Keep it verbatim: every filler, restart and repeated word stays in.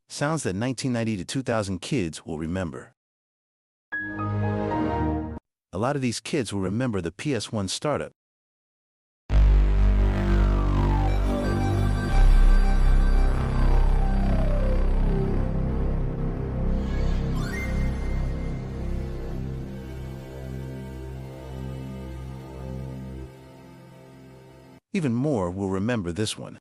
Sounds that nineteen ninety to two thousand kids will remember. A lot of these kids will remember the P S one startup. Even more will remember this one.